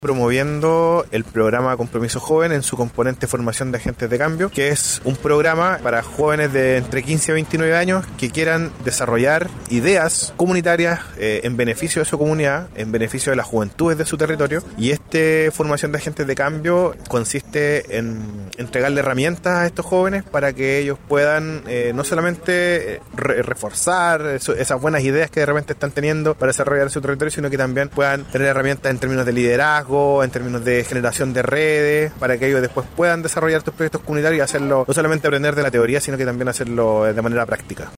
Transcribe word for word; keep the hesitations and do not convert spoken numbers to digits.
promoviendo el programa Compromiso Joven en su componente formación de agentes de cambio, que es un programa para jóvenes de entre quince a veintinueve años que quieran desarrollar ideas comunitarias eh, en beneficio de su comunidad, en beneficio de las juventudes de su territorio. Y esta formación de agentes de cambio consiste en entregarle herramientas a estos jóvenes para que ellos puedan eh, no solamente re- reforzar eso, esas buenas ideas que de repente están teniendo para desarrollar su territorio, sino que también puedan tener herramientas en términos de liderazgo, en términos de generación de redes, para que ellos después puedan desarrollar estos proyectos comunitarios y hacerlo, no solamente aprender de la teoría, sino que también hacerlo de manera práctica.